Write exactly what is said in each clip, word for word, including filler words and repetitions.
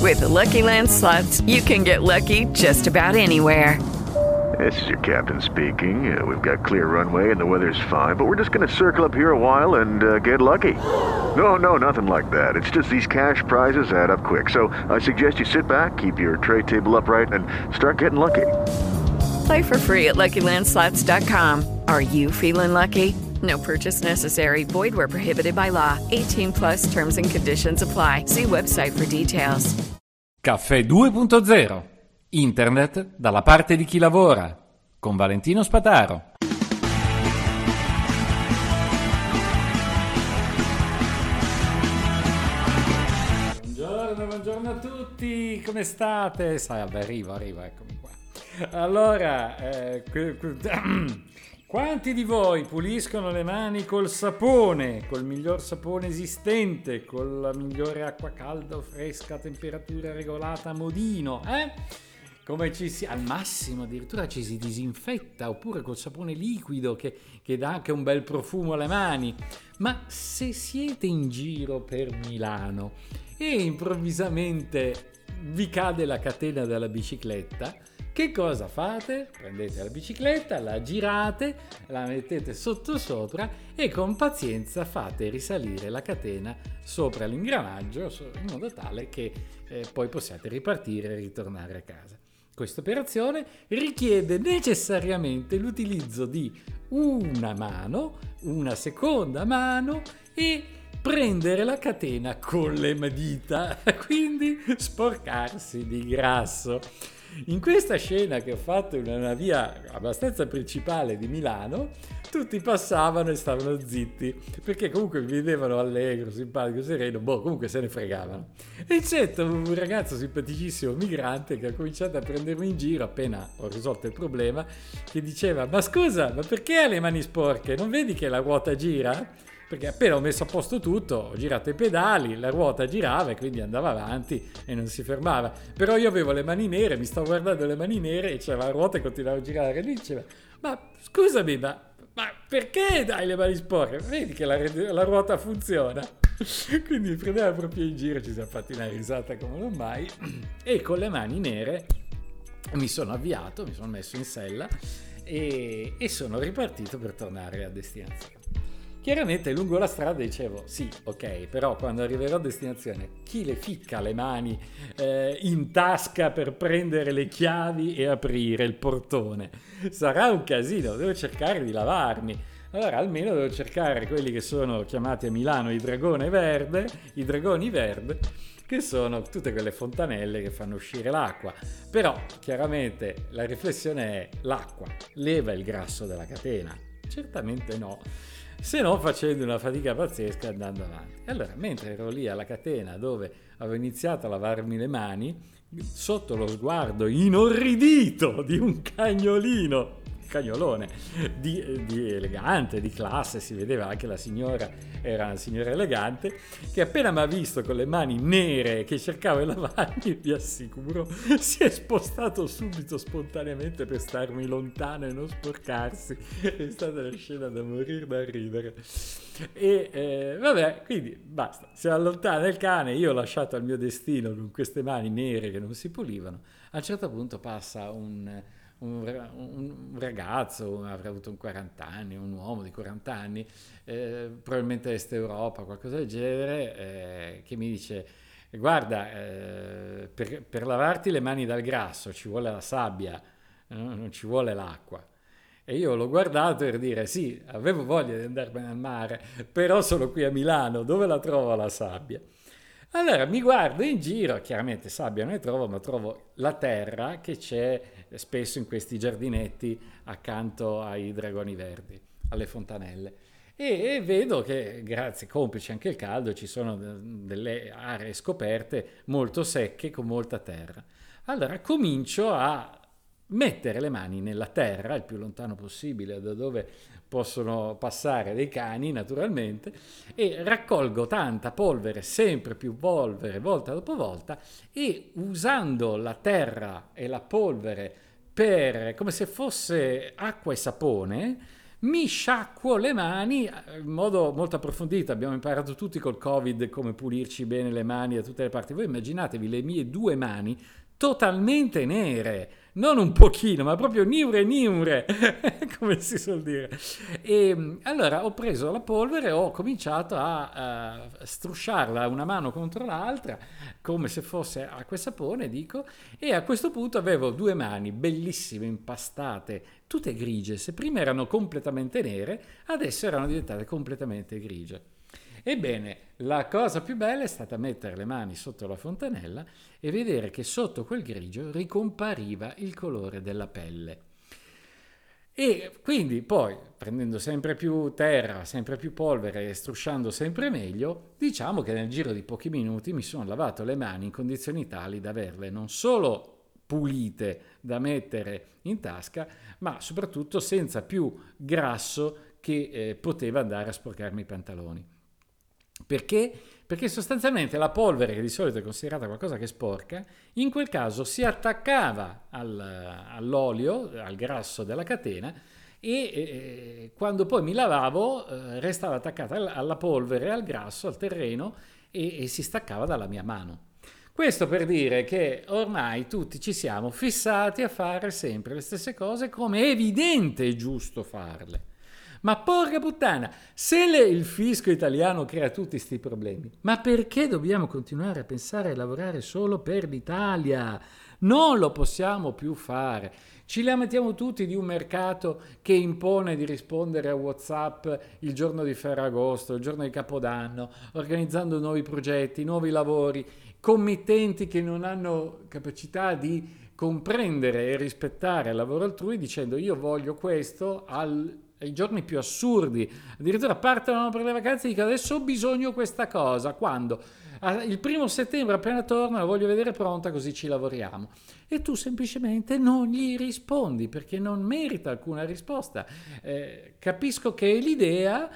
With Lucky Land Slots, you can get lucky just about anywhere. This is your captain speaking. Uh, we've got clear runway and the weather's fine, but we're just going to circle up here a while and uh, get lucky. No, no, nothing like that. It's just these cash prizes add up quick. So I suggest you sit back, keep your tray table upright, and start getting lucky. Play for free at Lucky Land Slots dot com. Are you feeling lucky? No purchase necessary. Void where prohibited by law. eighteen plus terms and conditions apply. See website for details. Caffè due punto zero. Internet dalla parte di chi lavora. Con Valentino Spataro. Buongiorno, buongiorno a tutti. Come state? Salve, arrivo, arrivo, eccomi qua. Allora, eh, quanti di voi puliscono le mani col sapone, col miglior sapone esistente, con la migliore acqua calda o fresca a temperatura regolata a modino, eh? Come ci si, al massimo addirittura ci si disinfetta, oppure col sapone liquido che, che dà anche un bel profumo alle mani. Ma se siete in giro per Milano e improvvisamente vi cade la catena della bicicletta, che cosa fate? Prendete la bicicletta, la girate, la mettete sotto sopra e con pazienza fate risalire la catena sopra l'ingranaggio in modo tale che eh, poi possiate ripartire e ritornare a casa. Questa operazione richiede necessariamente l'utilizzo di una mano, una seconda mano e prendere la catena con le dita, quindi sporcarsi di grasso. In questa scena che ho fatto in una via abbastanza principale di Milano, tutti passavano e stavano zitti, perché comunque mi vedevano allegro, simpatico, sereno, boh, comunque se ne fregavano. Eccetto un ragazzo simpaticissimo migrante che ha cominciato a prendermi in giro appena ho risolto il problema, che diceva: ma scusa, ma perché hai le mani sporche? Non vedi che la ruota gira? Perché appena ho messo a posto tutto, ho girato i pedali, la ruota girava e quindi andava avanti e non si fermava. Però io avevo le mani nere, mi stavo guardando le mani nere e c'era la ruota e continuava a girare. E lui diceva: ma scusami, ma, ma perché dai le mani sporche? Vedi che la, la ruota funziona. Quindi mi prendeva proprio in giro, ci siamo fatti una risata come non mai. E con le mani nere mi sono avviato, mi sono messo in sella e, e sono ripartito per tornare a destinazione. Chiaramente lungo la strada dicevo: sì, ok, però quando arriverò a destinazione chi le ficca le mani eh, in tasca per prendere le chiavi e aprire il portone? Sarà un casino, devo cercare di lavarmi. Allora almeno devo cercare quelli che sono chiamati a Milano i dragone verde, i dragoni verde, che sono tutte quelle fontanelle che fanno uscire l'acqua. Però chiaramente la riflessione è: l'acqua leva il grasso dalla catena? Certamente no, se no facendo una fatica pazzesca andando avanti. E allora, mentre ero lì alla catena dove avevo iniziato a lavarmi le mani, sotto lo sguardo inorridito di un cagnolino, cagnolone, di, di elegante, di classe, si vedeva anche la signora, era una signora elegante, che appena mi ha visto con le mani nere che cercavo di lavarmi, vi assicuro, si è spostato subito spontaneamente per starmi lontano e non sporcarsi. È stata una scena da morire da ridere. E eh, vabbè, quindi basta, si allontana il cane, io ho lasciato al mio destino con queste mani nere che non si pulivano. A un certo punto passa un Un, un ragazzo, avrà avuto un quaranta anni, un uomo di quaranta anni, eh, probabilmente Est Europa, qualcosa del genere, eh, che mi dice: guarda, eh, per, per lavarti le mani dal grasso ci vuole la sabbia, eh, non ci vuole l'acqua. E io l'ho guardato per dire: sì, avevo voglia di andarmene al mare, però sono qui a Milano, dove la trovo la sabbia? Allora mi guardo in giro, chiaramente sabbia non ne trovo, ma trovo la terra che c'è spesso in questi giardinetti accanto ai dragoni verdi, alle fontanelle. E, e vedo che, grazie, complice anche il caldo, ci sono delle aree scoperte molto secche con molta terra. Allora comincio a mettere le mani nella terra il più lontano possibile da dove possono passare dei cani, naturalmente, e raccolgo tanta polvere, sempre più polvere, volta dopo volta, e usando la terra e la polvere per, come se fosse acqua e sapone, mi sciacquo le mani in modo molto approfondito. Abbiamo imparato tutti col Covid come pulirci bene le mani da tutte le parti. Voi immaginatevi le mie due mani totalmente nere, non un pochino, ma proprio niure niure, come si suol dire. E allora ho preso la polvere e ho cominciato a, a strusciarla una mano contro l'altra, come se fosse acqua e sapone, dico, e a questo punto avevo due mani bellissime, impastate, tutte grigie. Se prima erano completamente nere, adesso erano diventate completamente grigie. Ebbene, la cosa più bella è stata mettere le mani sotto la fontanella e vedere che sotto quel grigio ricompariva il colore della pelle. E quindi poi, prendendo sempre più terra, sempre più polvere e strusciando sempre meglio, diciamo che nel giro di pochi minuti mi sono lavato le mani in condizioni tali da averle non solo pulite da mettere in tasca, ma soprattutto senza più grasso che eh, poteva andare a sporcarmi i pantaloni. Perché? Perché sostanzialmente la polvere, che di solito è considerata qualcosa che sporca, in quel caso si attaccava al, all'olio, al grasso della catena, e eh, quando poi mi lavavo eh, restava attaccata alla polvere, al grasso, al terreno, e, e si staccava dalla mia mano. Questo per dire che ormai tutti ci siamo fissati a fare sempre le stesse cose, come è evidente e giusto farle. Ma porca puttana, se le, il fisco italiano crea tutti questi problemi, ma perché dobbiamo continuare a pensare e lavorare solo per l'Italia? Non lo possiamo più fare. Ci lamentiamo tutti di un mercato che impone di rispondere a WhatsApp il giorno di Ferragosto, il giorno di Capodanno, organizzando nuovi progetti, nuovi lavori, committenti che non hanno capacità di comprendere e rispettare il lavoro altrui, dicendo io voglio questo al ai giorni più assurdi, addirittura partono per le vacanze e dicono adesso ho bisogno questa cosa, quando? Il primo settembre appena torno la voglio vedere pronta così ci lavoriamo, e tu semplicemente non gli rispondi perché non merita alcuna risposta. Eh, capisco che è l'idea,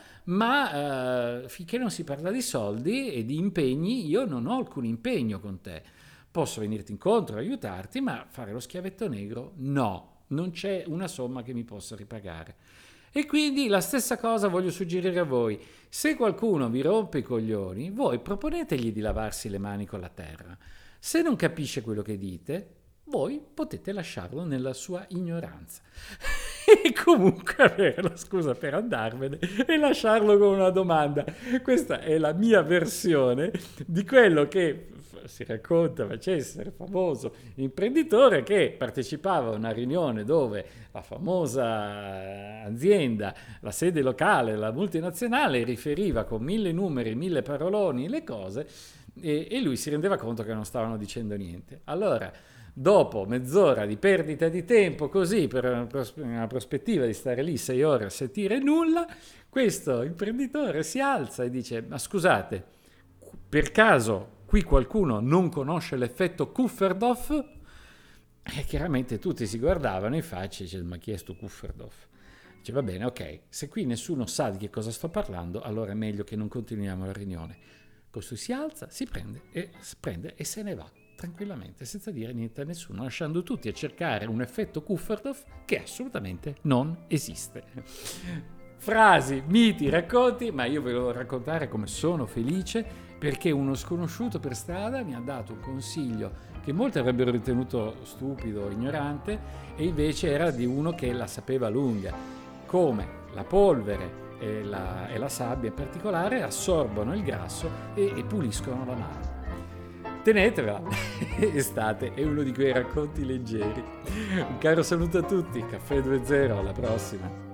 ma eh, finché non si parla di soldi e di impegni io non ho alcun impegno con te. Posso venirti incontro, aiutarti, ma fare lo schiavetto negro no, non c'è una somma che mi possa ripagare. E quindi la stessa cosa voglio suggerire a voi. Se qualcuno vi rompe i coglioni, voi proponetegli di lavarsi le mani con la terra. Se non capisce quello che dite, voi potete lasciarlo nella sua ignoranza. E comunque avere la scusa per andarvene e lasciarlo con una domanda. Questa è la mia versione di quello che si racconta facesse il famoso imprenditore che partecipava a una riunione dove la famosa azienda, la sede locale, la multinazionale, riferiva con mille numeri, mille paroloni le cose, e, e lui si rendeva conto che non stavano dicendo niente. Allora, dopo mezz'ora di perdita di tempo così per una, pros- una prospettiva di stare lì sei ore a sentire nulla, questo imprenditore si alza e dice: ma scusate, per caso qui qualcuno non conosce l'effetto Kufferdorf? E chiaramente tutti si guardavano in faccia e dicevano: ma chi è sto Kufferdorf? Dice: va bene, ok, se qui nessuno sa di che cosa sto parlando, allora è meglio che non continuiamo la riunione. Costui si alza, si prende e, si prende e se ne va tranquillamente, senza dire niente a nessuno, lasciando tutti a cercare un effetto Kufferdorf che assolutamente non esiste. Frasi, miti, racconti, ma io ve lo devo raccontare come sono felice perché uno sconosciuto per strada mi ha dato un consiglio che molti avrebbero ritenuto stupido, ignorante, e invece era di uno che la sapeva lunga, come la polvere e la, e la sabbia in particolare assorbono il grasso e, e puliscono la mano. Tenetevela, estate è uno di quei racconti leggeri. Un caro saluto a tutti, Caffè due zero, alla prossima.